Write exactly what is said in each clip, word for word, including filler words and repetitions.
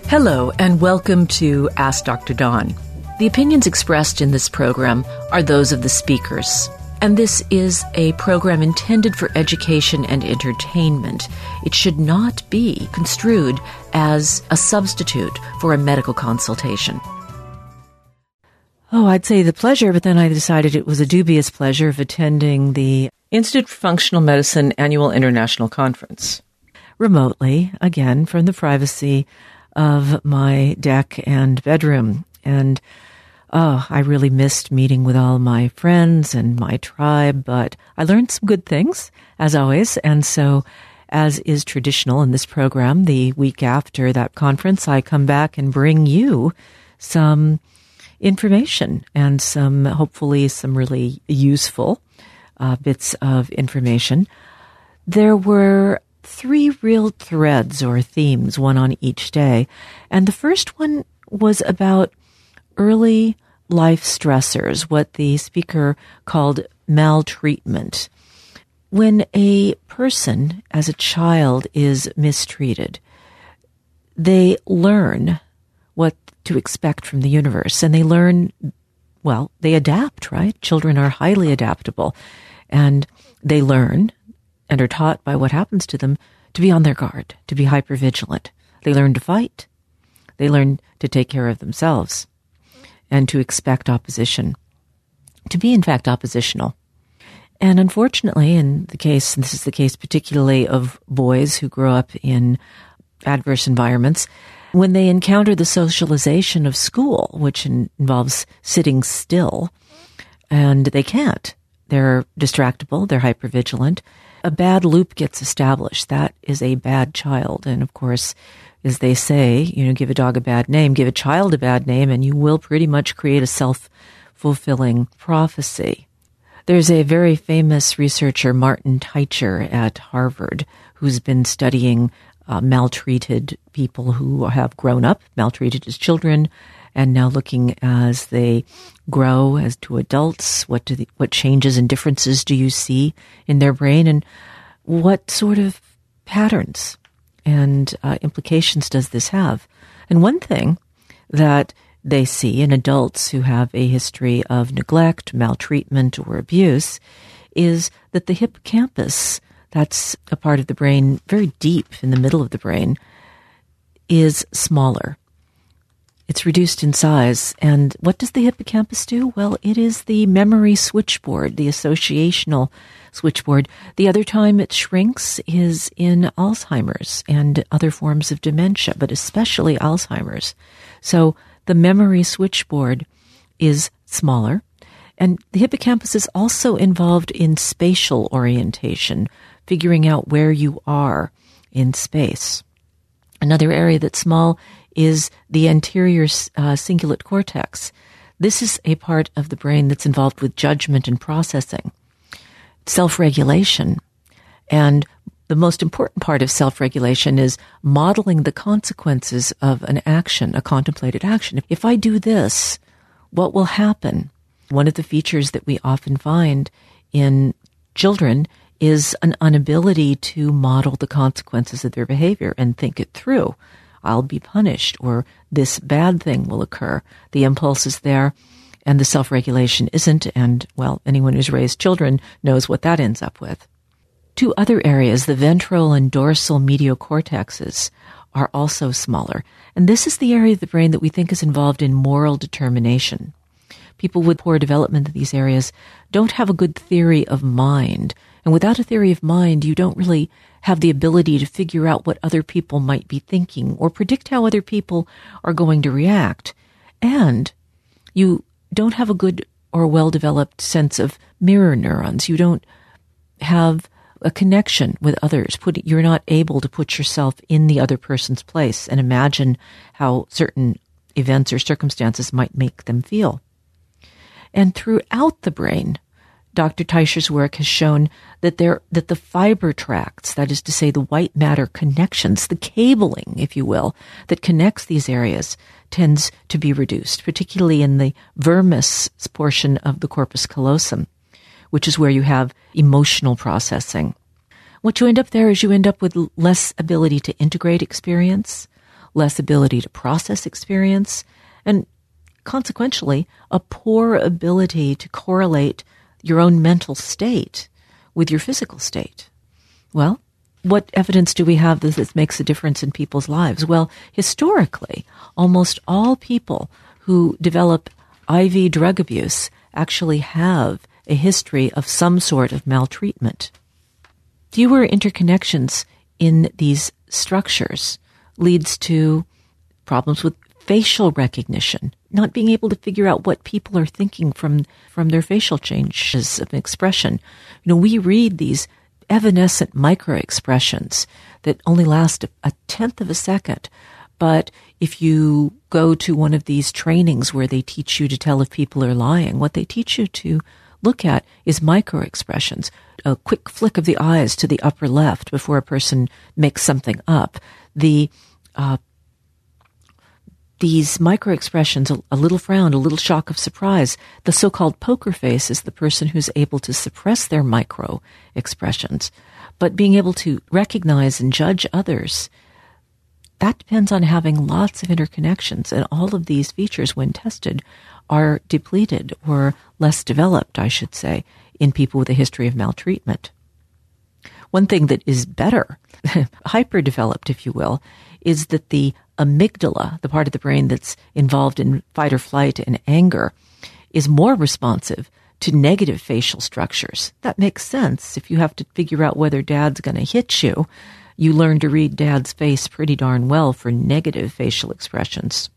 Hello, and welcome to Ask Doctor Dawn. The opinions expressed in this program are those of the speakers, and this is a program intended for education and entertainment. It should not be construed as a substitute for a medical consultation. Oh, I'd say the pleasure, but then I decided it was a dubious pleasure of attending the Institute for Functional Medicine Annual International Conference. Remotely, again, from the privacy of my deck and bedroom. And oh, I really missed meeting with all my friends and my tribe, but I learned some good things, as always. And so, as is traditional in this program, the week after that conference, I come back and bring you some information and some, hopefully, some really useful uh, bits of information. There were three real threads or themes, one on each day. And the first one was about early life stressors, what the speaker called maltreatment. When a person, as a child, is mistreated, they learn what to expect from the universe. And they learn, well, they adapt, right? Children are highly adaptable. And they learn and are taught by what happens to them to be on their guard, to be hypervigilant. They learn to fight. They learn to take care of themselves and to expect opposition, to be, in fact, oppositional. And unfortunately, in the case, and this is the case particularly of boys who grow up in adverse environments, when they encounter the socialization of school, which in, involves sitting still, and they can't, they're distractible, they're hypervigilant, a bad loop gets established. That is a bad child. And of course, as they say, you know, give a dog a bad name, give a child a bad name, and you will pretty much create a self-fulfilling prophecy. There's a very famous researcher, Martin Teicher at Harvard, who's been studying uh, maltreated people who have grown up, maltreated as children, and now looking as they grow as to adults, what do the, what changes and differences do you see in their brain, and what sort of patterns and uh, implications does this have? And one thing that they see in adults who have a history of neglect, maltreatment, or abuse is that the hippocampus, that's a part of the brain very deep in the middle of the brain, is smaller. It's reduced in size. And what does the hippocampus do? Well, it is the memory switchboard, the associational switchboard. The other time it shrinks is in Alzheimer's and other forms of dementia, but especially Alzheimer's. So the memory switchboard is smaller. And the hippocampus is also involved in spatial orientation, figuring out where you are in space. Another area that's small is the anterior uh, cingulate cortex. This is a part of the brain that's involved with judgment and processing, self-regulation. And the most important part of self-regulation is modeling the consequences of an action, a contemplated action. If I do this, what will happen? One of the features that we often find in children is an inability to model the consequences of their behavior and think it through. I'll be punished, or this bad thing will occur. The impulse is there, and the self-regulation isn't, and, well, anyone who's raised children knows what that ends up with. Two other areas, the ventral and dorsal medial cortexes, are also smaller, and this is the area of the brain that we think is involved in moral determination. People with poor development of these areas don't have a good theory of mind, and without a theory of mind, you don't really have the ability to figure out what other people might be thinking or predict how other people are going to react. And you don't have a good or well-developed sense of mirror neurons. You don't have a connection with others. Put, you're not able to put yourself in the other person's place and imagine how certain events or circumstances might make them feel. And throughout the brain, Doctor Teicher's work has shown that there that the fiber tracts, that is to say the white matter connections, the cabling, if you will, that connects these areas tends to be reduced, particularly in the vermis portion of the corpus callosum, which is where you have emotional processing. What you end up there is you end up with less ability to integrate experience, less ability to process experience, and consequentially, a poor ability to correlate your own mental state with your physical state. Well, what evidence do we have that this makes a difference in people's lives? Well, historically, almost all people who develop I V drug abuse actually have a history of some sort of maltreatment. Fewer interconnections in these structures leads to problems with facial recognition, not being able to figure out what people are thinking from, from their facial changes of expression. You know, we read these evanescent micro-expressions that only last a, a tenth of a second. But if you go to one of these trainings where they teach you to tell if people are lying, what they teach you to look at is micro-expressions, a quick flick of the eyes to the upper left before a person makes something up. The uh, These micro-expressions, a, a little frown, a little shock of surprise. The so-called poker face is the person who's able to suppress their micro-expressions. But being able to recognize and judge others, that depends on having lots of interconnections. And all of these features, when tested, are depleted or less developed, I should say, in people with a history of maltreatment. One thing that is better, hyper-developed, if you will, is that the amygdala, the part of the brain that's involved in fight or flight and anger, is more responsive to negative facial structures. That makes sense. If you have to figure out whether dad's going to hit you, you learn to read dad's face pretty darn well for negative facial expressions.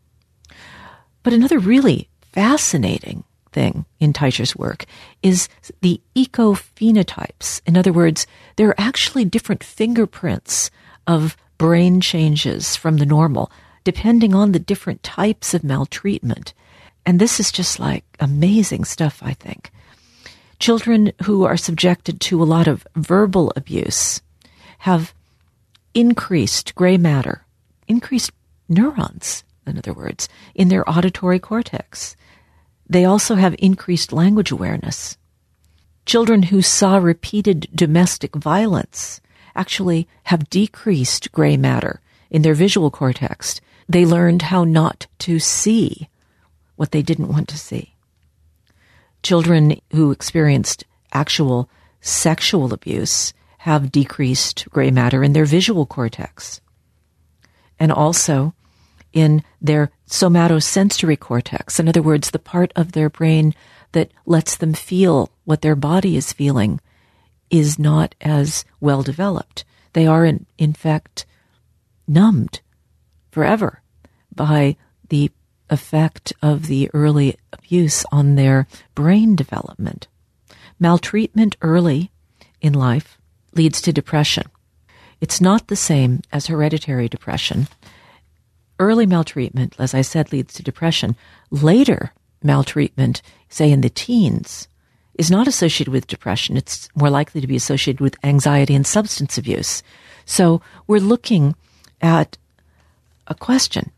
But another really fascinating thing in Teicher's work is the ecophenotypes. In other words, there are actually different fingerprints of brain changes from the normal, depending on the different types of maltreatment. And this is just like amazing stuff, I think. Children who are subjected to a lot of verbal abuse have increased gray matter, increased neurons, in other words, in their auditory cortex. They also have increased language awareness. Children who saw repeated domestic violence actually have decreased gray matter in their visual cortex. They learned how not to see what they didn't want to see. Children who experienced actual sexual abuse have decreased gray matter in their visual cortex, and also in their somatosensory cortex. In other words, the part of their brain that lets them feel what their body is feeling is not as well developed. They are, in, in fact, numbed forever by the effect of the early abuse on their brain development. Maltreatment early in life leads to depression. It's not the same as hereditary depression. Early maltreatment, as I said, leads to depression. Later maltreatment, say in the teens, is not associated with depression. It's more likely to be associated with anxiety and substance abuse. So we're looking at a question.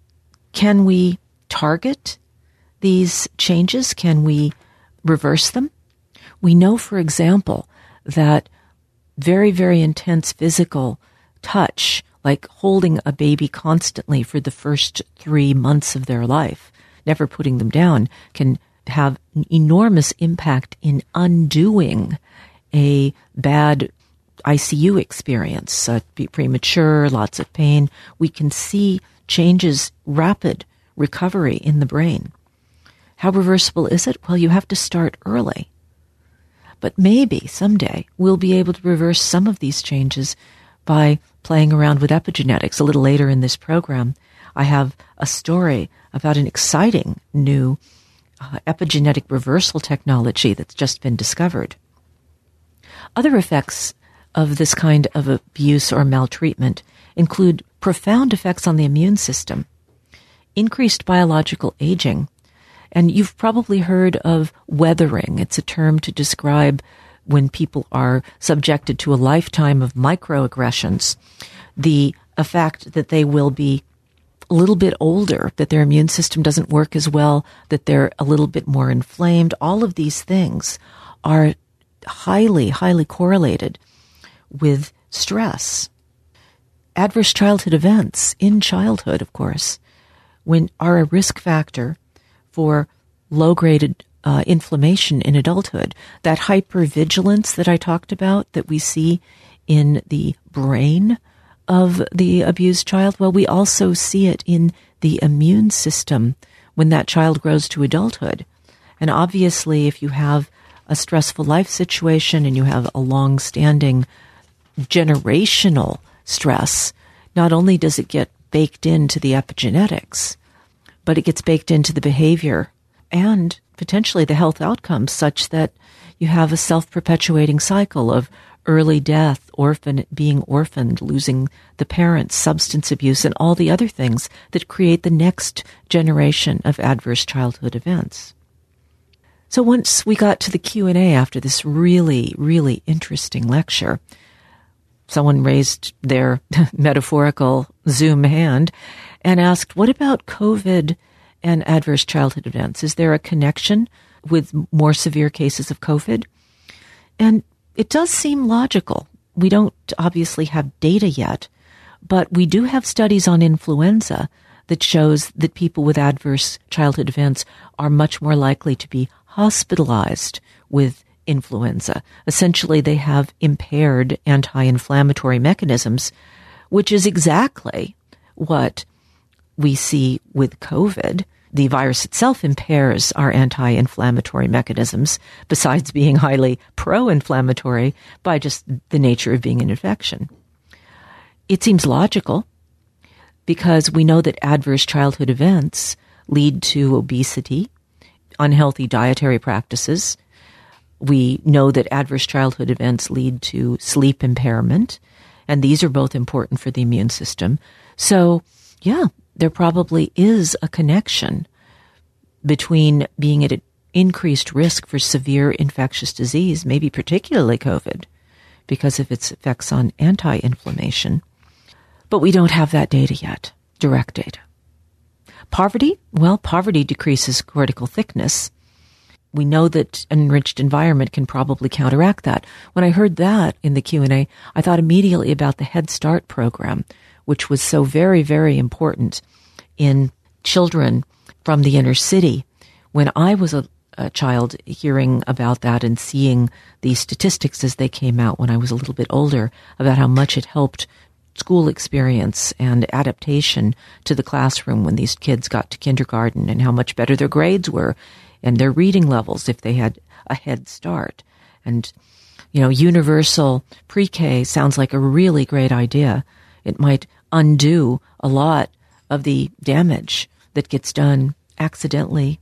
Can we target these changes? Can we reverse them? We know, for example, that very, very intense physical touch, like holding a baby constantly for the first three months of their life, never putting them down, can have an enormous impact in undoing a bad I C U experience, uh, be premature, lots of pain. We can see changes, rapid recovery in the brain. How reversible is it? Well, you have to start early. But maybe someday we'll be able to reverse some of these changes by playing around with epigenetics. A little later in this program, I have a story about an exciting new uh, epigenetic reversal technology that's just been discovered. Other effects of this kind of abuse or maltreatment include profound effects on the immune system, increased biological aging, and you've probably heard of weathering. It's a term to describe when people are subjected to a lifetime of microaggressions, the effect that they will be a little bit older, that their immune system doesn't work as well, that they're a little bit more inflamed. All of these things are highly, highly correlated with stress. adverse childhood events in childhood, of course, when are a risk factor for low-graded uh, inflammation in adulthood. That hypervigilance that I talked about that we see in the brain of the abused child, well, we also see it in the immune system when that child grows to adulthood. And obviously, if you have a stressful life situation and you have a long-standing generational stress, not only does it get baked into the epigenetics, but it gets baked into the behavior and potentially the health outcomes, such that you have a self-perpetuating cycle of early death, orphan, being orphaned, losing the parents, substance abuse, and all the other things that create the next generation of adverse childhood events. So once we got to the Q and A after this really, really interesting lecture, someone raised their metaphorical Zoom hand and asked, what about COVID and adverse childhood events? Is there a connection with more severe cases of COVID? And it does seem logical. We don't obviously have data yet, but we do have studies on influenza that shows that people with adverse childhood events are much more likely to be hospitalized with influenza. Essentially, they have impaired anti-inflammatory mechanisms, which is exactly what we see with COVID. The virus itself impairs our anti-inflammatory mechanisms, besides being highly pro-inflammatory by just the nature of being an infection. It seems logical because we know that adverse childhood events lead to obesity, unhealthy dietary practices. We know that adverse childhood events lead to sleep impairment, and these are both important for the immune system. So, yeah, there probably is a connection between being at an increased risk for severe infectious disease, maybe particularly COVID, because of its effects on anti-inflammation. But we don't have that data yet, direct data. Poverty? Well, poverty decreases cortical thickness. We know that an enriched environment can probably counteract that. When I heard that in the Q and A, I thought immediately about the Head Start program, which was so very, very important in children from the inner city. When I was a, a child, hearing about that and seeing the statistics as they came out when I was a little bit older about how much it helped school experience and adaptation to the classroom when these kids got to kindergarten, and how much better their grades were and their reading levels if they had a head start. And, you know, universal pre-K sounds like a really great idea. It might undo a lot of the damage that gets done accidentally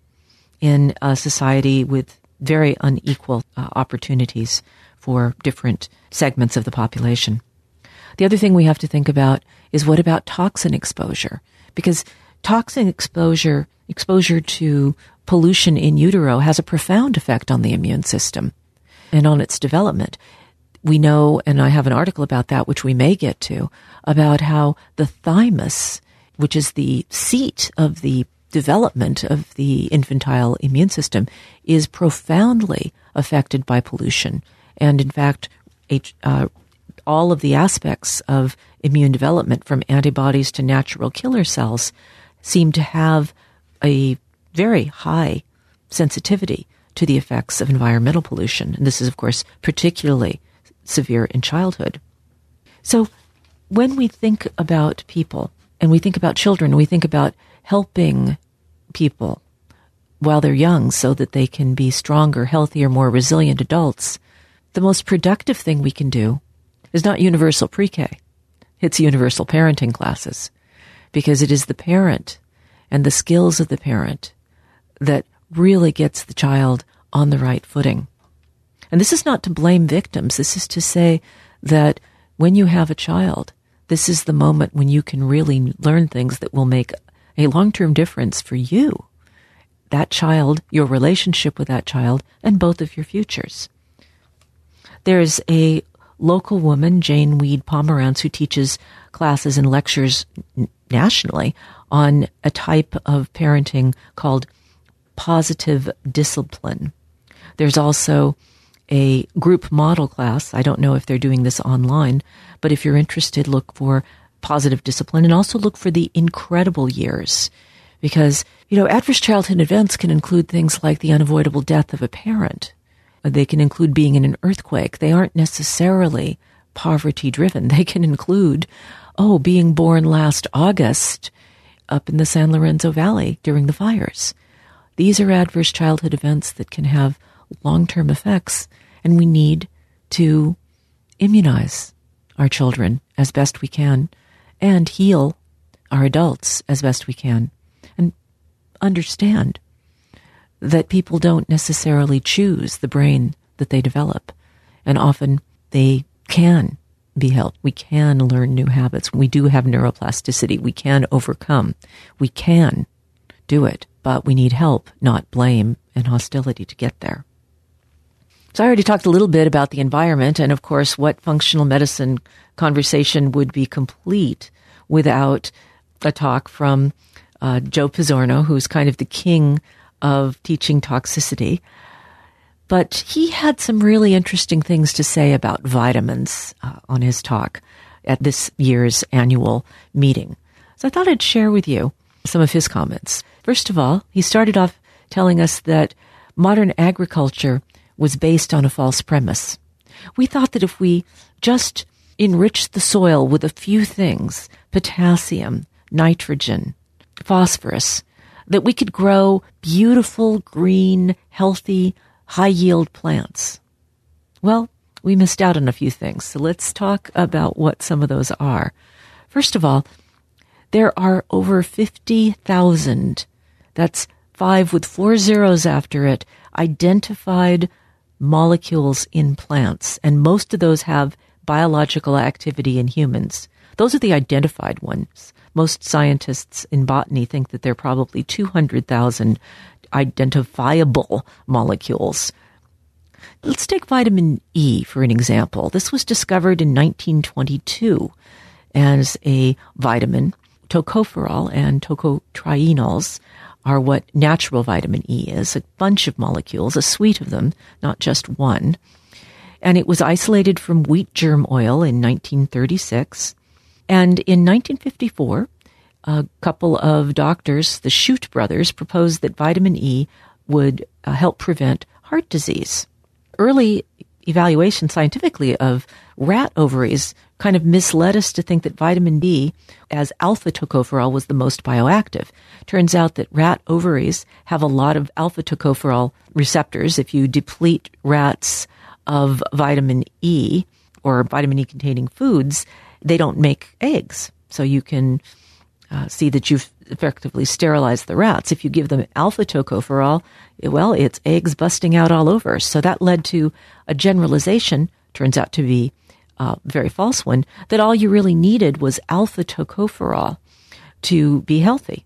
in a society with very unequal uh, opportunities for different segments of the population. The other thing we have to think about is, what about toxin exposure? Because toxin exposure, exposure to pollution in utero has a profound effect on the immune system and on its development. We know, and I have an article about that, which we may get to, about how the thymus, which is the seat of the development of the infantile immune system, is profoundly affected by pollution. And in fact, uh, all of the aspects of immune development, from antibodies to natural killer cells, seem to have a very high sensitivity to the effects of environmental pollution. And this is, of course, particularly severe in childhood. So when we think about people, and we think about children, we think about helping people while they're young so that they can be stronger, healthier, more resilient adults, the most productive thing we can do is not universal pre-K. It's universal parenting classes, because it is the parent and the skills of the parent that really gets the child on the right footing. And this is not to blame victims. This is to say that when you have a child, this is the moment when you can really learn things that will make a long-term difference for you, that child, your relationship with that child, and both of your futures. There's a local woman, Jane Weed Pomerantz, who teaches classes and lectures nationally on a type of parenting called positive discipline. There's also a group model class. I don't know if they're doing this online, but if you're interested, look for Positive Discipline and also look for the incredible years. Because, you know, adverse childhood events can include things like the unavoidable death of a parent. They can include being in an earthquake. They aren't necessarily poverty-driven. They can include, oh, being born last August up in the San Lorenzo Valley during the fires. These are adverse childhood events that can have long-term effects, and we need to immunize our children as best we can and heal our adults as best we can. And understand that people don't necessarily choose the brain that they develop. And often they can be helped. We can learn new habits. We do have neuroplasticity. We can overcome. We can do it, but we need help, not blame and hostility to get there. So I already talked a little bit about the environment, and of course, what functional medicine conversation would be complete without a talk from uh, Joe Pizzorno, who's kind of the king of teaching toxicity. But he had some really interesting things to say about vitamins uh, on his talk at this year's annual meeting. So I thought I'd share with you some of his comments. First of all, he started off telling us that modern agriculture was based on a false premise. We thought that if we just enriched the soil with a few things, potassium, nitrogen, phosphorus, that we could grow beautiful, green, healthy, high-yield plants. Well, we missed out on a few things, so let's talk about what some of those are. First of all, there are over fifty thousand, that's five with four zeros after it, identified molecules in plants, and most of those have biological activity in humans. Those are the identified ones. Most scientists in botany think that there are probably two hundred thousand identifiable molecules. Let's take vitamin E for an example. This was discovered in nineteen twenty-two as a vitamin. Tocopherol and tocotrienols are what natural vitamin E is, a bunch of molecules, a suite of them, not just one. And it was isolated from wheat germ oil in nineteen thirty-six. And in nineteen fifty-four, a couple of doctors, the Shute brothers, proposed that vitamin E would uh, help prevent heart disease. Early evaluation scientifically of rat ovaries kind of misled us to think that vitamin D, as alpha tocopherol, was the most bioactive. Turns out that rat ovaries have a lot of alpha tocopherol receptors. If you deplete rats of vitamin E or vitamin E containing foods, they don't make eggs. So you can uh, see that you've effectively sterilized the rats. If you give them alpha tocopherol, well, it's eggs busting out all over. So that led to a generalization, turns out to be a very false one, that all you really needed was alpha tocopherol to be healthy.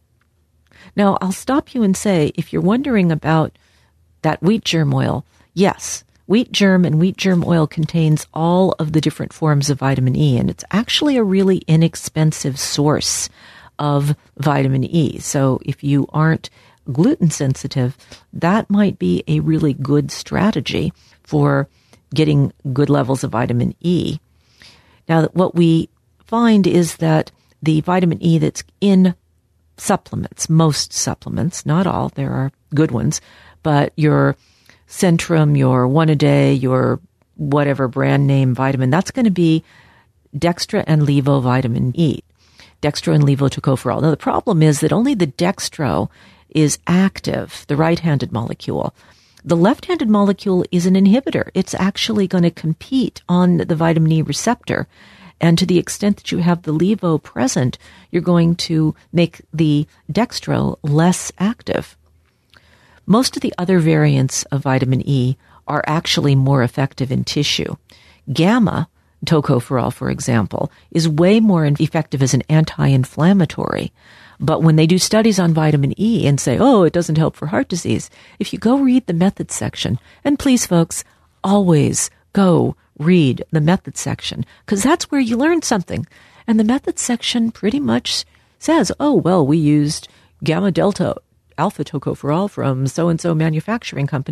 Now, I'll stop you and say, if you're wondering about that wheat germ oil, yes, wheat germ and wheat germ oil contains all of the different forms of vitamin E, and it's actually a really inexpensive source of vitamin E. So if you aren't gluten sensitive, that might be a really good strategy for getting good levels of vitamin E. Now, what we find is that the vitamin E that's in supplements, most supplements, not all, there are good ones, but your Centrum, your One A Day, your whatever brand name vitamin, that's going to be dextra and levo vitamin E, dextro and levo tocopherol. Now, the problem is that only the dextro is active, the right-handed molecule. The left-handed molecule is an inhibitor. It's actually going to compete on the vitamin E receptor. And to the extent that you have the levo present, you're going to make the dextro less active. Most of the other variants of vitamin E are actually more effective in tissue. Gamma tocopherol, for example, is way more effective as an anti-inflammatory. But when they do studies on vitamin E and say, oh, it doesn't help for heart disease, if you go read the methods section, and please, folks, always go read the methods section, because that's where you learn something. And the methods section pretty much says, oh, well, we used gamma delta alpha tocopherol from so-and-so manufacturing company.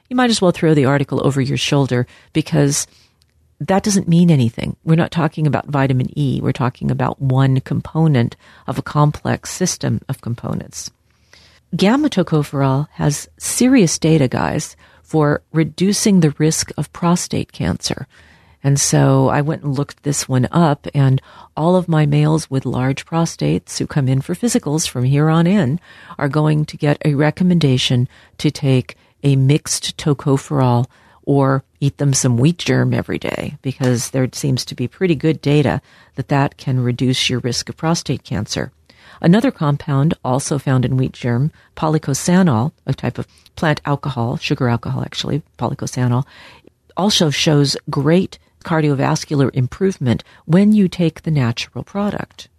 you might as well throw the article over your shoulder because that doesn't mean anything. We're not talking about vitamin E. We're talking about one component of a complex system of components. Gamma tocopherol has serious data, guys, for reducing the risk of prostate cancer. And so I went and looked this one up, and all of my males with large prostates who come in for physicals from here on in are going to get a recommendation to take a mixed tocopherol or eat them some wheat germ every day, because there seems to be pretty good data that that can reduce your risk of prostate cancer. Another compound also found in wheat germ, polycosanol, a type of plant alcohol, sugar alcohol actually, polycosanol, also shows great cardiovascular improvement when you take the natural product.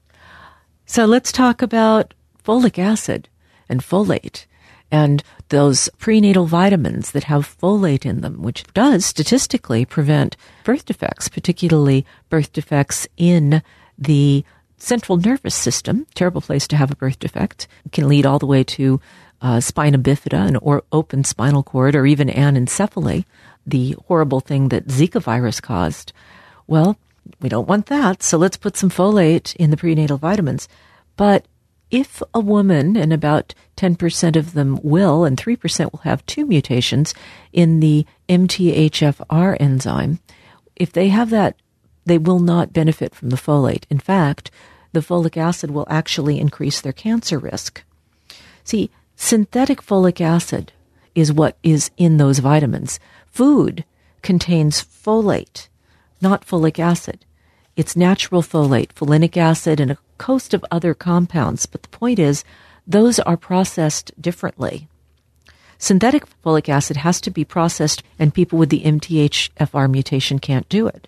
So let's talk about folic acid and folate and those prenatal vitamins that have folate in them, which does statistically prevent birth defects, particularly birth defects in the central nervous system. Terrible place to have a birth defect. It can lead all the way to uh, spina bifida, an or open spinal cord, or even anencephaly, the horrible thing that Zika virus caused. Well, we don't want that, so let's put some folate in the prenatal vitamins. But if a woman, and about ten percent of them will, and three percent will have two mutations in the M T H F R enzyme, if they have that, they will not benefit from the folate. In fact, the folic acid will actually increase their cancer risk. See, synthetic folic acid is what is in those vitamins. Food contains folate, not folic acid. It's natural folate, folinic acid, and a host of other compounds. But the point is, those are processed differently. Synthetic folic acid has to be processed, and people with the M T H F R mutation can't do it.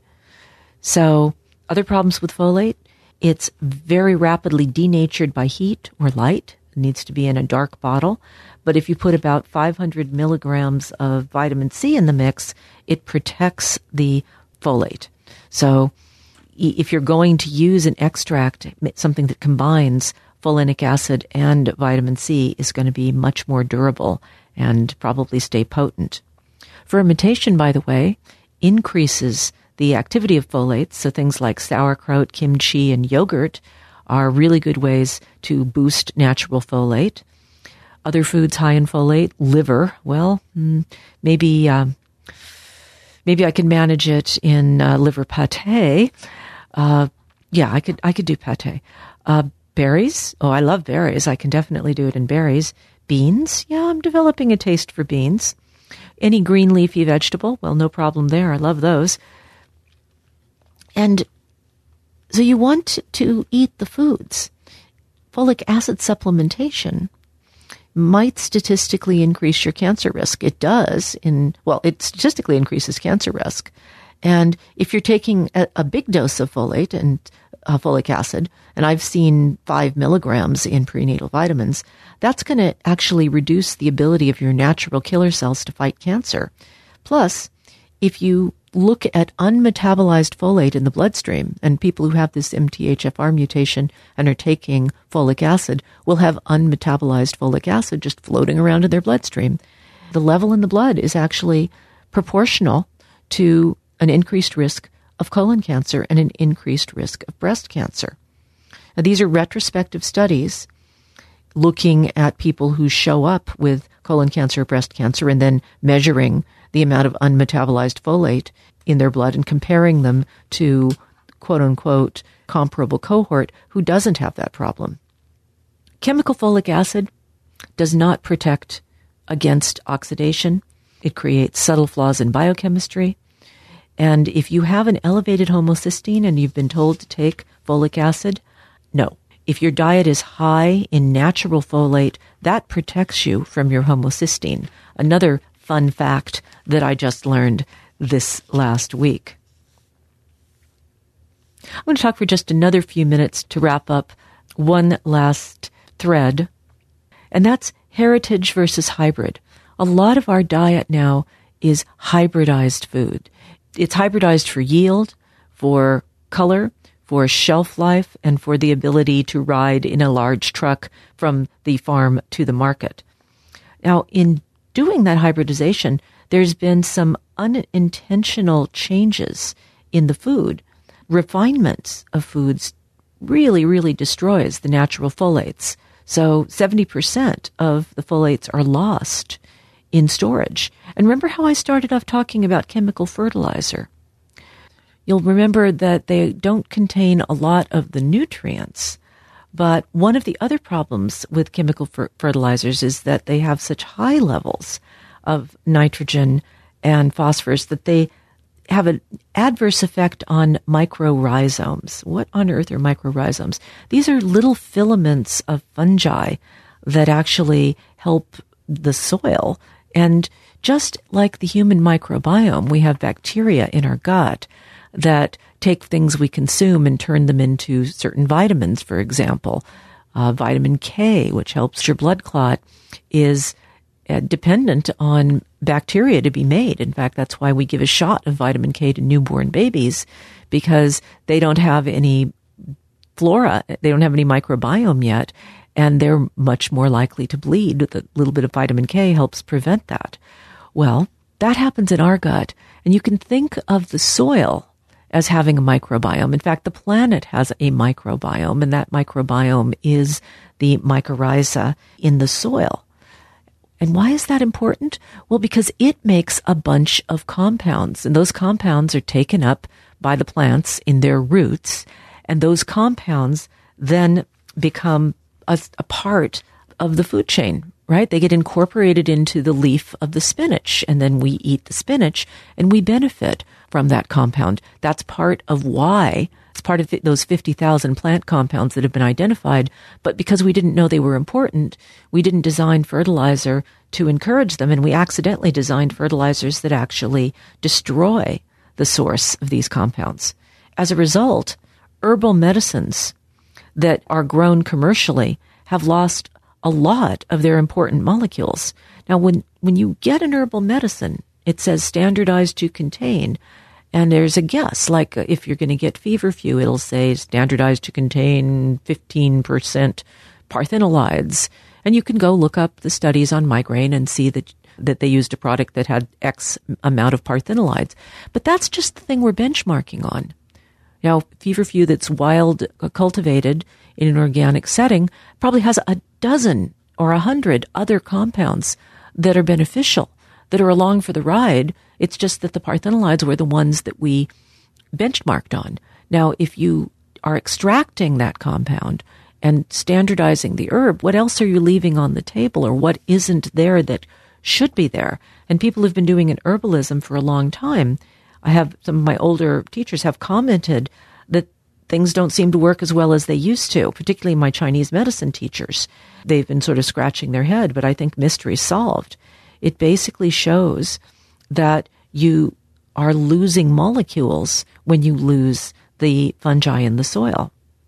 So, other problems with folate, it's very rapidly denatured by heat or light. It needs to be in a dark bottle. But if you put about five hundred milligrams of vitamin C in the mix, it protects the folate. So if you're going to use an extract, something that combines folinic acid and vitamin C is going to be much more durable and probably stay potent. Fermentation, by the way, increases the activity of folates. So things like sauerkraut, kimchi, and yogurt are really good ways to boost natural folate. Other foods high in folate, liver, well, maybe um, maybe I can manage it in uh, liver pate. Uh, yeah, I could I could do pate. Uh, berries, oh, I love berries. I can definitely do it in berries. Beans, yeah, I'm developing a taste for beans. Any green leafy vegetable, well, no problem there. I love those. And so you want to eat the foods. Folic acid supplementation might statistically increase your cancer risk. It does in, well, it statistically increases cancer risk. And if you're taking a, a big dose of folate and uh, folic acid, and I've seen five milligrams in prenatal vitamins, that's going to actually reduce the ability of your natural killer cells to fight cancer. Plus, if you look at unmetabolized folate in the bloodstream, and people who have this M T H F R mutation and are taking folic acid will have unmetabolized folic acid just floating around in their bloodstream. The level in the blood is actually proportional to an increased risk of colon cancer and an increased risk of breast cancer. Now, these are retrospective studies looking at people who show up with colon cancer or breast cancer and then measuring the amount of unmetabolized folate in their blood and comparing them to quote-unquote comparable cohort who doesn't have that problem. Chemical folic acid does not protect against oxidation. It creates subtle flaws in biochemistry. And if you have an elevated homocysteine and you've been told to take folic acid, no. If your diet is high in natural folate, that protects you from your homocysteine. Another fun fact that I just learned this last week. I'm going to talk for just another few minutes to wrap up one last thread, and that's heritage versus hybrid. A lot of our diet now is hybridized food. It's hybridized for yield, for color, for shelf life, and for the ability to ride in a large truck from the farm to the market. Now, in doing that hybridization, there's been some unintentional changes in the food. Refinements of foods really, really destroys the natural folates. So seventy percent of the folates are lost in storage. And remember how I started off talking about chemical fertilizer? You'll remember that they don't contain a lot of the nutrients. But one of the other problems with chemical fer- fertilizers is that they have such high levels of nitrogen and phosphorus that they have an adverse effect on mycorrhizomes. What on earth are mycorrhizomes? These are little filaments of fungi that actually help the soil. And just like the human microbiome, we have bacteria in our gut that take things we consume and turn them into certain vitamins, for example. Uh, vitamin K, which helps your blood clot, is uh, dependent on bacteria to be made. In fact, that's why we give a shot of vitamin K to newborn babies, because they don't have any flora, they don't have any microbiome yet, and they're much more likely to bleed. The little bit of vitamin K helps prevent that. Well, that happens in our gut, and you can think of the soil as having a microbiome. In fact, the planet has a microbiome, and that microbiome is the mycorrhiza in the soil. And why is that important? Well, because it makes a bunch of compounds, and those compounds are taken up by the plants in their roots, and those compounds then become a, a part of the food chain, right? They get incorporated into the leaf of the spinach, and then we eat the spinach, and we benefit from that compound. That's part of why, it's part of those fifty thousand plant compounds that have been identified, but because we didn't know they were important, we didn't design fertilizer to encourage them, and we accidentally designed fertilizers that actually destroy the source of these compounds. As a result, herbal medicines that are grown commercially have lost a lot of their important molecules. Now, when, when you get an herbal medicine, it says standardized to contain, and there's a guess, like if you're going to get feverfew, it'll say standardized to contain fifteen percent parthenolides. And you can go look up the studies on migraine and see that, that they used a product that had X amount of parthenolides. But that's just the thing we're benchmarking on. Now, feverfew that's wild cultivated in an organic setting probably has a dozen or a hundred other compounds that are beneficial, that are along for the ride. It's just that the parthenolides were the ones that we benchmarked on. Now, if you are extracting that compound and standardizing the herb, what else are you leaving on the table, or what isn't there that should be there? And people who've been doing an herbalism for a long time, I have some of my older teachers have commented that things don't seem to work as well as they used to, particularly my Chinese medicine teachers. They've been sort of scratching their head, but I think mystery solved. It basically shows that you are losing molecules when you lose the fungi in the soil.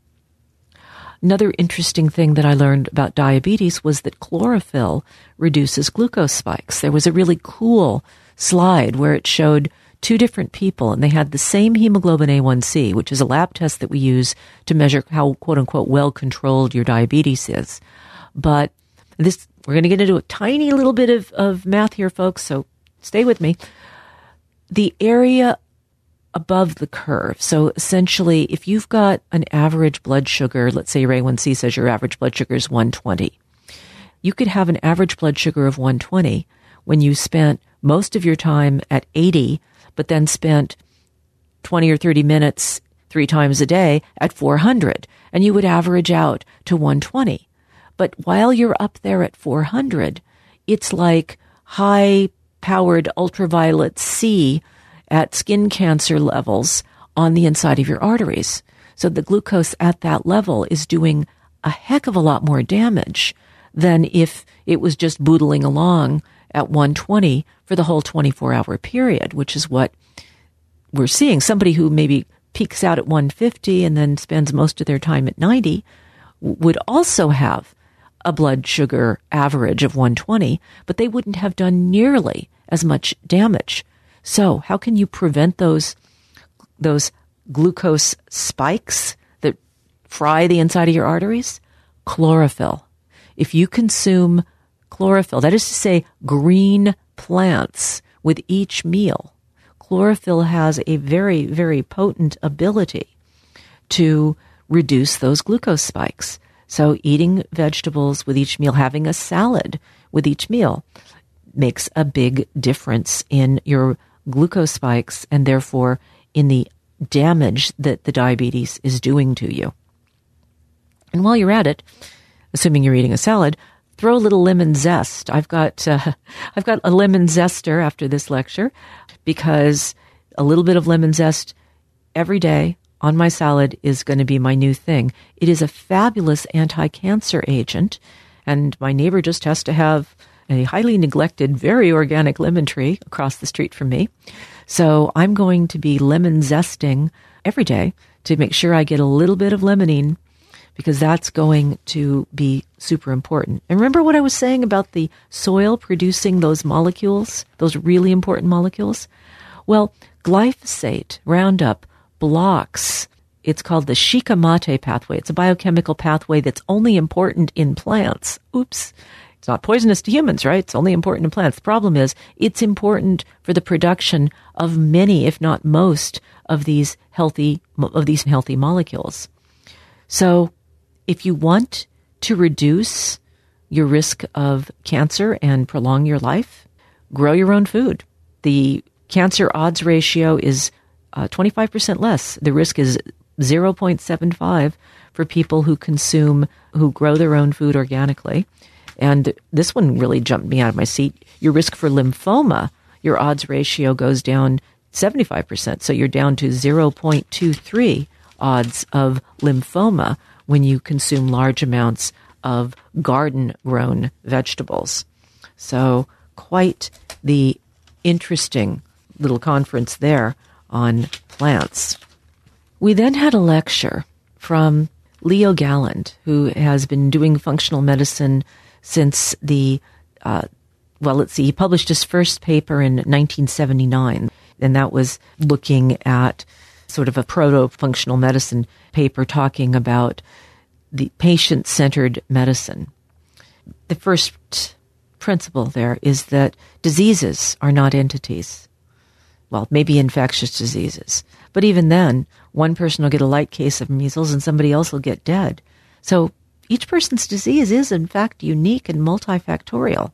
Another interesting thing that I learned about diabetes was that chlorophyll reduces glucose spikes. There was a really cool slide where it showed two different people, and they had the same hemoglobin A one C, which is a lab test that we use to measure how, quote-unquote, well-controlled your diabetes is. But this, we're going to get into a tiny little bit of, of math here, folks, so stay with me. The area above the curve, so essentially, if you've got an average blood sugar, let's say your A one C says your average blood sugar is one twenty, you could have an average blood sugar of one twenty when you spent most of your time at eighty, but then spent twenty or thirty minutes three times a day at four hundred, and you would average out to one twenty. But while you're up there at four hundred, it's like high-powered ultraviolet C at skin cancer levels on the inside of your arteries. So the glucose at that level is doing a heck of a lot more damage than if it was just boodling along at one twenty for the whole twenty-four hour period, which is what we're seeing. Somebody who maybe peaks out at one fifty and then spends most of their time at ninety would also have a blood sugar average of one twenty, but they wouldn't have done nearly as much damage. So how can you prevent those, those glucose spikes that fry the inside of your arteries? Chlorophyll. If you consume chlorophyll, that is to say, green plants with each meal. Chlorophyll has a very, very potent ability to reduce those glucose spikes. So eating vegetables with each meal, having a salad with each meal, makes a big difference in your glucose spikes and therefore in the damage that the diabetes is doing to you. And while you're at it, assuming you're eating a salad, throw a little lemon zest. I've got uh, I've got a lemon zester after this lecture, because a little bit of lemon zest every day on my salad is going to be my new thing. It is a fabulous anti-cancer agent, and my neighbor just has to have a highly neglected, very organic lemon tree across the street from me. So I'm going to be lemon zesting every day to make sure I get a little bit of limonene, because that's going to be super important. And remember what I was saying about the soil producing those molecules, those really important molecules? Well, glyphosate, Roundup, blocks, it's called the shikimate pathway. It's a biochemical pathway that's only important in plants. Oops. It's not poisonous to humans, right? It's only important in plants. The problem is it's important for the production of many, if not most, of these healthy of these healthy molecules. So if you want to reduce your risk of cancer and prolong your life, grow your own food. The cancer odds ratio is uh, twenty-five percent less. The risk is zero point seven five for people who consume, who grow their own food organically. And this one really jumped me out of my seat. Your risk for lymphoma, your odds ratio goes down seventy-five percent. So you're down to zero point two three odds of lymphoma when you consume large amounts of garden-grown vegetables. So quite the interesting little conference there on plants. We then had a lecture from Leo Galland, who has been doing functional medicine since the, uh, well, let's see, he published his first paper in nineteen seventy-nine, and that was looking at sort of a proto-functional medicine paper talking about the patient-centered medicine. The first principle there is that diseases are not entities. Well, maybe infectious diseases. But even then, one person will get a light case of measles and somebody else will get dead. So each person's disease is, in fact, unique and multifactorial.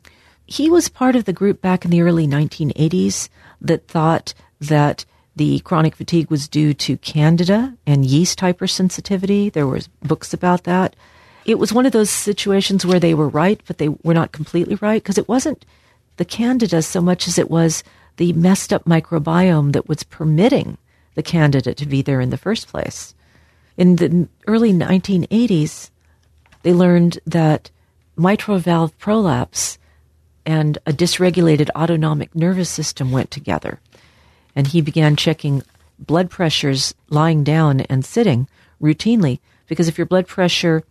He was part of the group back in the early nineteen eighties that thought that the chronic fatigue was due to candida and yeast hypersensitivity. There were books about that. It was one of those situations where they were right, but they were not completely right, because it wasn't the candida so much as it was the messed up microbiome that was permitting the candida to be there in the first place. In the early nineteen eighties, they learned that mitral valve prolapse and a dysregulated autonomic nervous system went together. And he began checking blood pressures lying down and sitting routinely, because if your blood pressure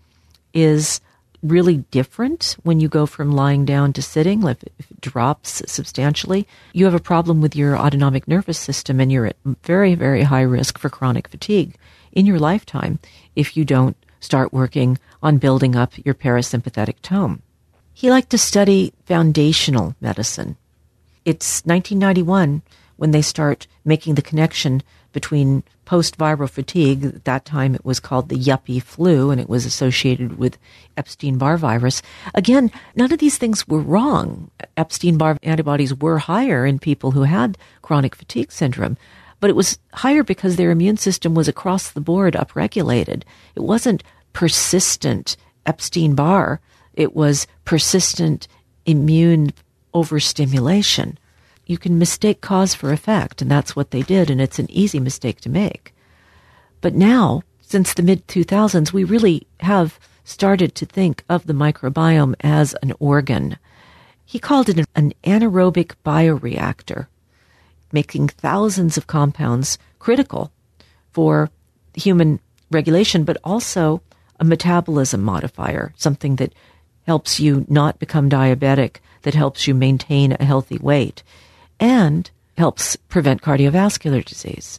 is really different when you go from lying down to sitting, like if it drops substantially, you have a problem with your autonomic nervous system, and you're at very, very high risk for chronic fatigue in your lifetime if you don't start working on building up your parasympathetic tone. He liked to study foundational medicine. It's nineteen ninety-one when they start making the connection between post-viral fatigue. At that time, it was called the yuppie flu, and it was associated with Epstein-Barr virus. Again, none of these things were wrong. Epstein-Barr antibodies were higher in people who had chronic fatigue syndrome, but it was higher because their immune system was across the board upregulated. It wasn't persistent Epstein-Barr. It was persistent immune overstimulation. You can mistake cause for effect, and that's what they did, and it's an easy mistake to make. But now, since the mid two thousands, we really have started to think of the microbiome as an organ. He called it an anaerobic bioreactor, making thousands of compounds critical for human regulation, but also a metabolism modifier, something that helps you not become diabetic, that helps you maintain a healthy weight, and helps prevent cardiovascular disease.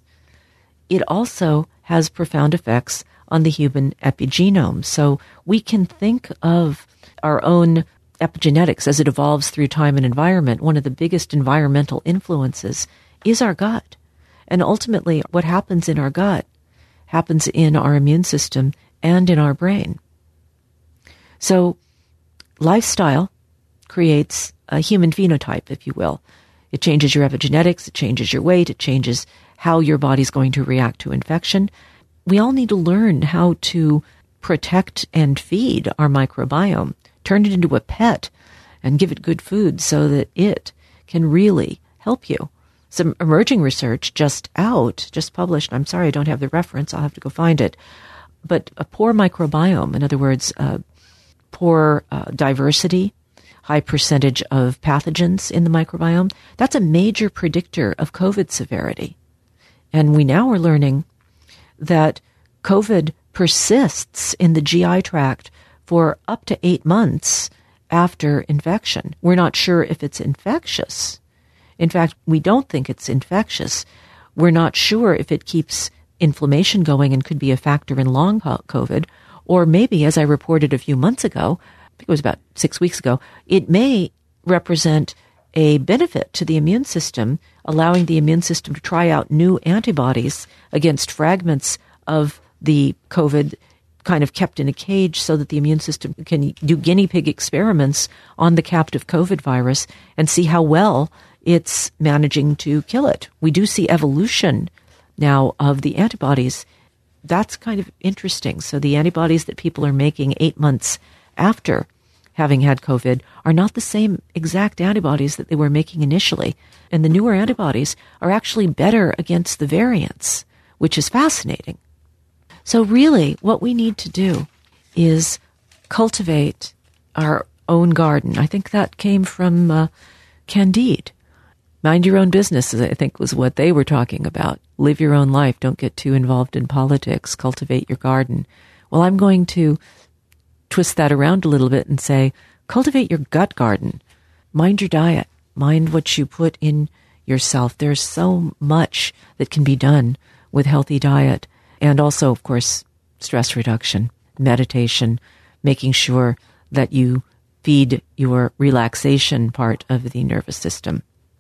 It also has profound effects on the human epigenome. So we can think of our own epigenetics, as it evolves through time and environment, one of the biggest environmental influences is our gut. And ultimately, what happens in our gut happens in our immune system and in our brain. So lifestyle creates a human phenotype, if you will. It changes your epigenetics, it changes your weight, it changes how your body's going to react to infection. We all need to learn how to protect and feed our microbiome, turn it into a pet, and give it good food so that it can really help you. Some emerging research just out, just published, I'm sorry I don't have the reference, I'll have to go find it, but a poor microbiome, in other words, uh, poor uh, diversity, high percentage of pathogens in the microbiome, that's a major predictor of COVID severity. And we now are learning that COVID persists in the G I tract for up to eight months after infection. We're not sure if it's infectious. In fact, we don't think it's infectious. We're not sure if it keeps inflammation going and could be a factor in long COVID, or maybe, as I reported a few months ago, I think it was about six weeks ago, it may represent a benefit to the immune system, allowing the immune system to try out new antibodies against fragments of the COVID kind of kept in a cage so that the immune system can do guinea pig experiments on the captive COVID virus and see how well it's managing to kill it. We do see evolution now of the antibodies. That's kind of interesting. So the antibodies that people are making eight months after having had COVID are not the same exact antibodies that they were making initially. And the newer antibodies are actually better against the variants, which is fascinating. So really, what we need to do is cultivate our own garden. I think that came from uh, Candide. Mind your own business, I think, was what they were talking about. Live your own life. Don't get too involved in politics. Cultivate your garden. Well, I'm going to twist that around a little bit and say, cultivate your gut garden. Mind your diet. Mind what you put in yourself. There's so much that can be done with healthy diet. And also, of course, stress reduction, meditation, making sure that you feed your relaxation part of the nervous system.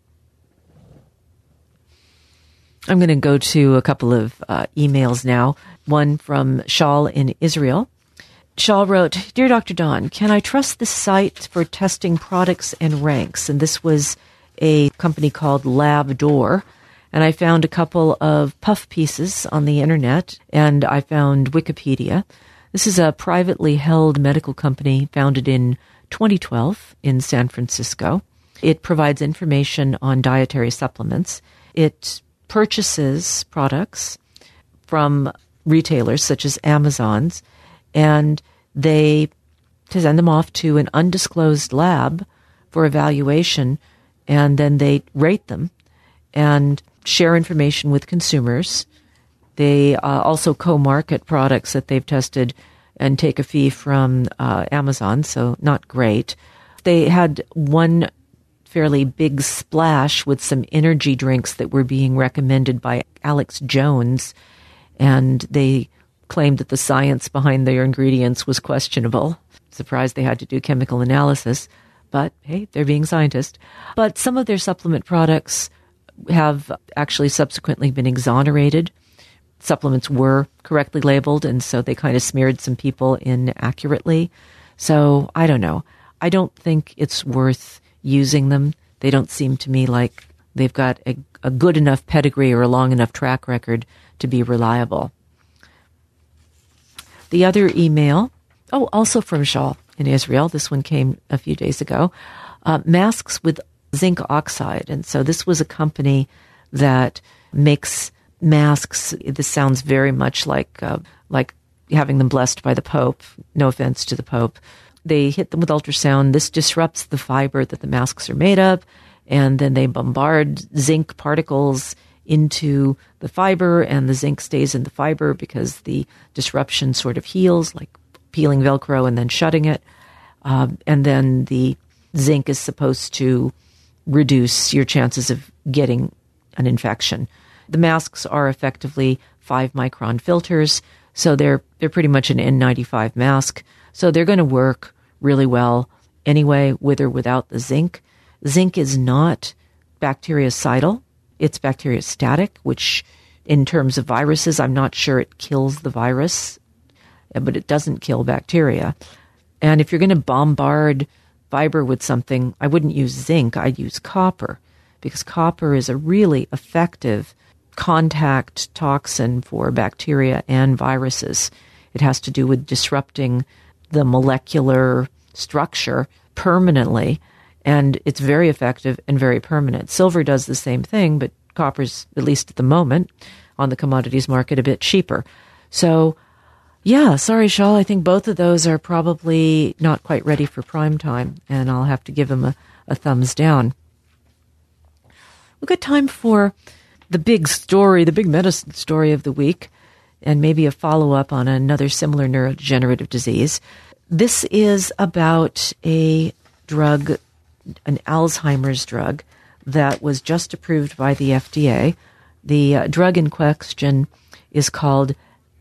I'm going to go to a couple of uh, emails now. One from Shal in Israel. Shal wrote, Dear Doctor Dawn, can I trust the site for testing products and ranks? And this was a company called LabDoor. And I found a couple of puff pieces on the internet, and I found Wikipedia. This is a privately held medical company founded in twenty twelve in San Francisco. It provides information on dietary supplements. It purchases products from retailers such as Amazon's, and they send them off to an undisclosed lab for evaluation, and then they rate them and share information with consumers. They uh, also co-market products that they've tested and take a fee from uh, Amazon, so not great. They had one fairly big splash with some energy drinks that were being recommended by Alex Jones, and they claimed that the science behind their ingredients was questionable. Surprised they had to do chemical analysis, but hey, they're being scientists. But some of their supplement products have actually subsequently been exonerated. Supplements were correctly labeled, and so they kind of smeared some people inaccurately. So I don't know. I don't think it's worth using them. They don't seem to me like they've got a, a good enough pedigree or a long enough track record to be reliable. The other email, oh, also from Shal in Israel. This one came a few days ago. Uh, masks with zinc oxide. And so this was a company that makes masks. This sounds very much like uh, like having them blessed by the Pope. No offense to the Pope. They hit them with ultrasound. This disrupts the fiber that the masks are made of, and then they bombard zinc particles into the fiber, and the zinc stays in the fiber because the disruption sort of heals, like peeling Velcro and then shutting it. Um, and then the zinc is supposed to reduce your chances of getting an infection. The masks are effectively five micron filters, so they're they're pretty much an N ninety-five mask. So they're going to work really well anyway, with or without the zinc. Zinc is not bactericidal. It's bacteriostatic, which in terms of viruses, I'm not sure it kills the virus, but it doesn't kill bacteria. And if you're going to bombard fiber with something, I wouldn't use zinc, I'd use copper, because copper is a really effective contact toxin for bacteria and viruses. It has to do with disrupting the molecular structure permanently, and it's very effective and very permanent. Silver does the same thing, but copper's, at least at the moment, on the commodities market, a bit cheaper. So, yeah, sorry, Shaul, I think both of those are probably not quite ready for prime time, and I'll have to give them a, a thumbs down. We've got time for the big story, the big medicine story of the week, and maybe a follow-up on another similar neurodegenerative disease. This is about a drug, an Alzheimer's drug, that was just approved by the F D A. The uh, drug in question is called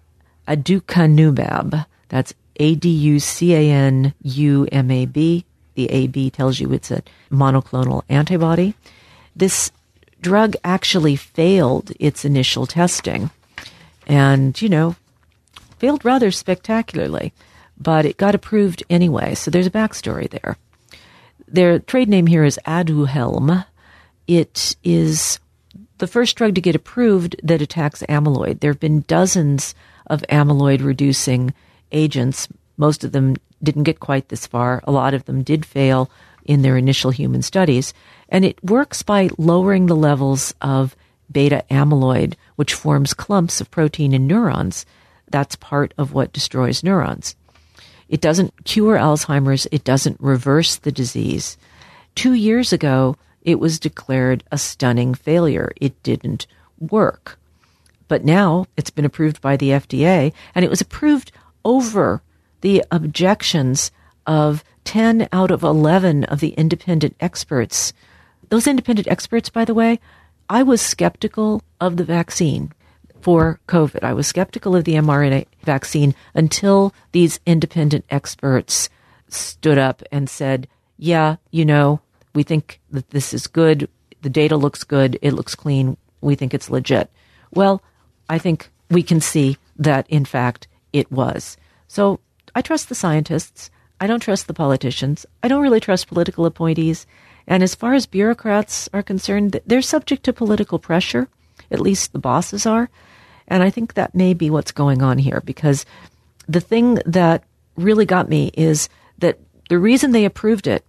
aducanumab. That's A D U C A N U M A B. The A B tells you it's a monoclonal antibody. This drug actually failed its initial testing and, you know, failed rather spectacularly, but it got approved anyway. So there's a backstory there. Their trade name here is Aduhelm. It is the first drug to get approved that attacks amyloid. There have been dozens of amyloid-reducing agents. Most of them didn't get quite this far. A lot of them did fail in their initial human studies. And it works by lowering the levels of beta amyloid, which forms clumps of protein in neurons. That's part of what destroys neurons. It doesn't cure Alzheimer's. It doesn't reverse the disease. Two years ago, it was declared a stunning failure. It didn't work. But now it's been approved by the F D A, and it was approved over the objections of ten out of eleven of the independent experts. Those independent experts, by the way, I was skeptical of the vaccine for COVID. I was skeptical of the mRNA vaccine until these independent experts stood up and said, yeah, you know, we think that this is good. The data looks good. It looks clean. We think it's legit. Well, I think we can see that, in fact, it was. So I trust the scientists. I don't trust the politicians. I don't really trust political appointees. And as far as bureaucrats are concerned, they're subject to political pressure. At least the bosses are. And I think that may be what's going on here, because the thing that really got me is that the reason they approved it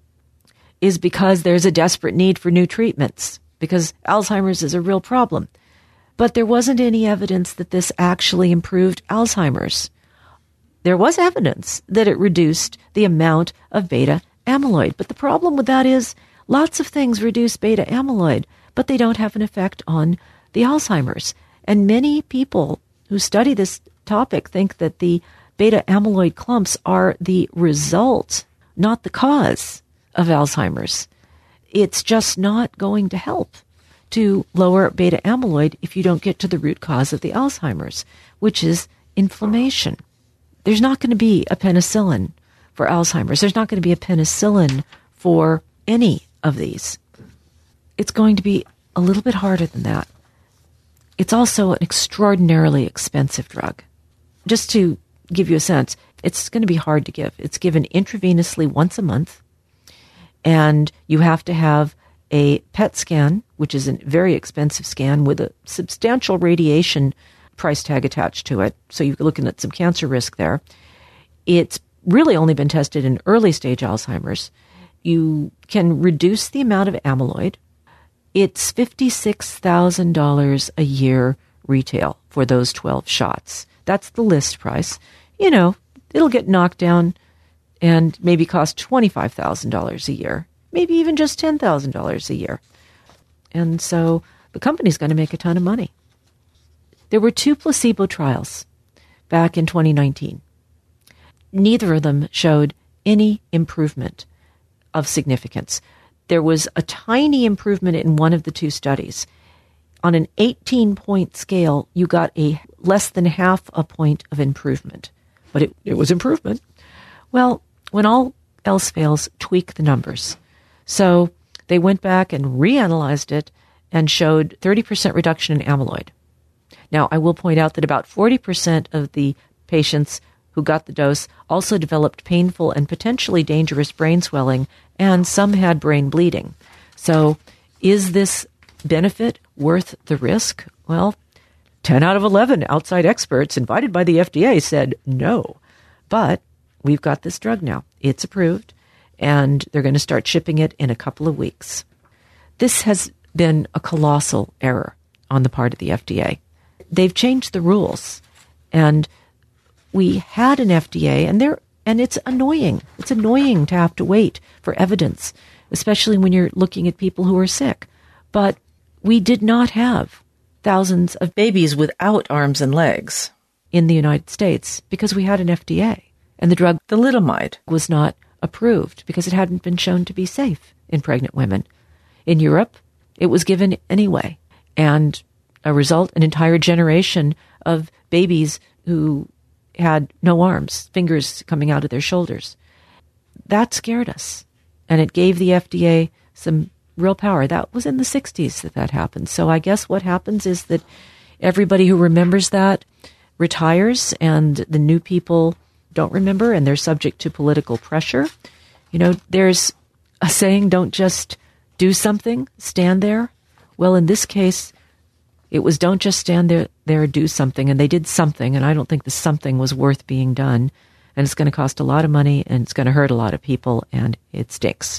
is because there's a desperate need for new treatments, because Alzheimer's is a real problem. But there wasn't any evidence that this actually improved Alzheimer's. There was evidence that it reduced the amount of beta amyloid. But the problem with that is lots of things reduce beta amyloid, but they don't have an effect on the Alzheimer's. And many people who study this topic think that the beta amyloid clumps are the result, not the cause of Alzheimer's. It's just not going to help to lower beta amyloid if you don't get to the root cause of the Alzheimer's, which is inflammation. There's not going to be a penicillin for Alzheimer's. There's not going to be a penicillin for any of these. It's going to be a little bit harder than that. It's also an extraordinarily expensive drug. Just to give you a sense, it's going to be hard to give. It's given intravenously once a month, and you have to have a P E T scan, which is a very expensive scan with a substantial radiation price tag attached to it. So you're looking at some cancer risk there. It's really only been tested in early stage Alzheimer's. You can reduce the amount of amyloid. It's fifty-six thousand dollars a year retail for those twelve shots. That's the list price. You know, it'll get knocked down and maybe cost twenty-five thousand dollars a year, maybe even just ten thousand dollars a year. And so the company's going to make a ton of money. There were two placebo trials back in twenty nineteen. Neither of them showed any improvement of significance. There was a tiny improvement in one of the two studies. On an eighteen-point scale, you got a less than half a point of improvement. But it, it was improvement. Well, when all else fails, tweak the numbers. So they went back and reanalyzed it and showed thirty percent reduction in amyloid. Now, I will point out that about forty percent of the patients who got the dose also developed painful and potentially dangerous brain swelling, and some had brain bleeding. So is this benefit worth the risk? Well, ten out of eleven outside experts invited by the F D A said no. But we've got this drug now. It's approved, and they're going to start shipping it in a couple of weeks. This has been a colossal error on the part of the F D A. They've changed the rules, and we had an F D A, and they're and it's annoying. It's annoying to have to wait for evidence, especially when you're looking at people who are sick. But we did not have thousands of babies without arms and legs in the United States because we had an F D A. And the drug, thalidomide, was not approved because it hadn't been shown to be safe in pregnant women. In Europe, it was given anyway. And a result, an entire generation of babies who had no arms, fingers coming out of their shoulders. That scared us. And it gave the F D A some real power. That was in the sixties that that happened. So I guess what happens is that everybody who remembers that retires, and the new people don't remember, and they're subject to political pressure. You know, there's a saying, don't just do something, stand there. Well, in this case, it was don't just stand there, there, do something. And they did something, and I don't think the something was worth being done. And it's going to cost a lot of money, and it's going to hurt a lot of people, and it stinks.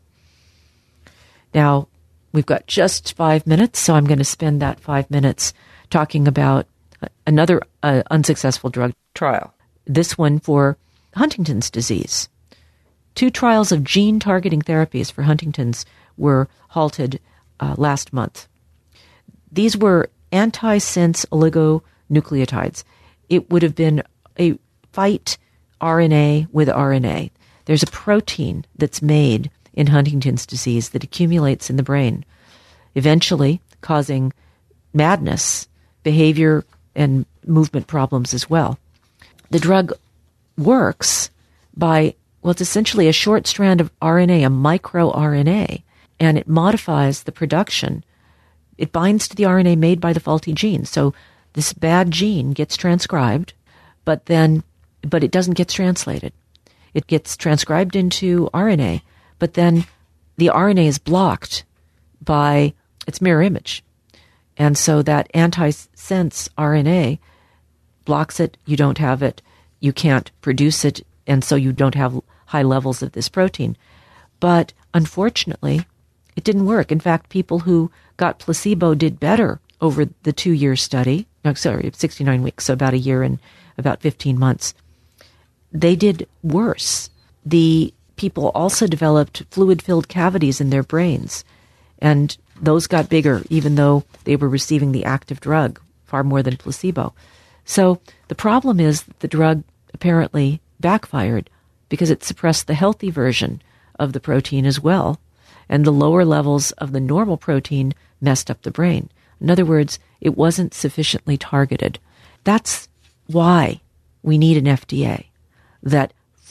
Now, we've got just five minutes, so I'm going to spend that five minutes talking about another uh, unsuccessful drug trial. This one for Huntington's disease. Two trials of gene-targeting therapies for Huntington's were halted uh, last month. These were antisense oligonucleotides. It would have been a fight R N A with R N A. There's a protein that's made in Huntington's disease that accumulates in the brain, eventually causing madness, behavior, and movement problems as well. The drug works by, well, it's essentially a short strand of R N A, a microR N A, and it modifies the production. It binds to the R N A made by the faulty gene. So this bad gene gets transcribed, but then, but it doesn't get translated. It gets transcribed into R N A, but then the R N A is blocked by its mirror image. And so that antisense R N A blocks it, you don't have it, you can't produce it, and so you don't have high levels of this protein. But unfortunately, it didn't work. In fact, people who got placebo did better over the two-year study. No, sorry, sixty-nine weeks, so about a year and about fifteen months. They did worse. The people also developed fluid-filled cavities in their brains, and those got bigger even though they were receiving the active drug, far more than placebo. So the problem is that the drug apparently backfired because it suppressed the healthy version of the protein as well, and the lower levels of the normal protein messed up the brain. In other words, it wasn't sufficiently targeted. That's why we need an F D A that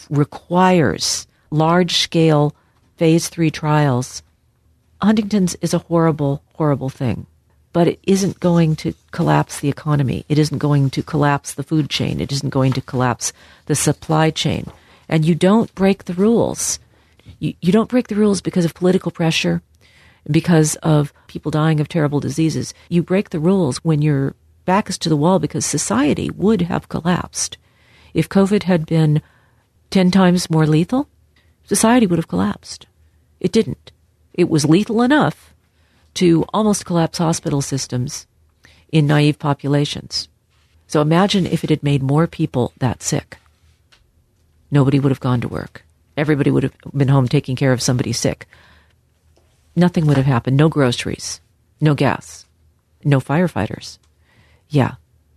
requires large-scale phase three trials. Huntington's is a horrible, horrible thing, but it isn't going to collapse the economy. It isn't going to collapse the food chain. It isn't going to collapse the supply chain. And you don't break the rules. You, you don't break the rules because of political pressure, because of people dying of terrible diseases. You break the rules when your back is to the wall because society would have collapsed. If COVID had been ten times more lethal, society would have collapsed. It didn't. It was lethal enough to almost collapse hospital systems in naive populations. So imagine if it had made more people that sick. Nobody would have gone to work. Everybody would have been home taking care of somebody sick. Nothing would have happened. No groceries, no gas, no firefighters. Yeah,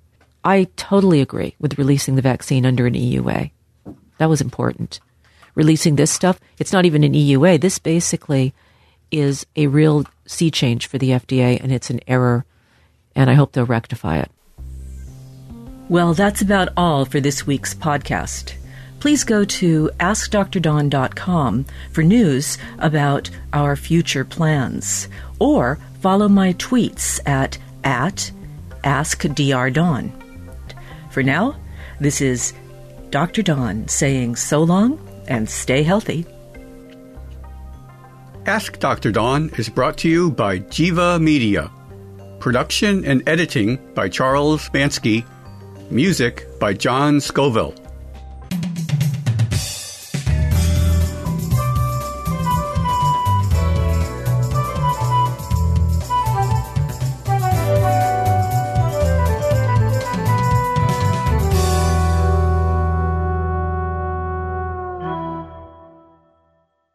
I totally agree with releasing the vaccine under an E U A. That was important. Releasing this stuff, it's not even an E U A. This basically is a real sea change for the F D A, and it's an error, and I hope they'll rectify it. Well, that's about all for this week's podcast. please go to ask dr dawn dot com for news about our future plans, or follow my tweets at, at AskDrDawn. For now, this is Doctor Dawn saying so long and stay healthy. Ask Doctor Dawn is brought to you by Jiva Media. Production and editing by Charles Bansky. Music by John Scoville.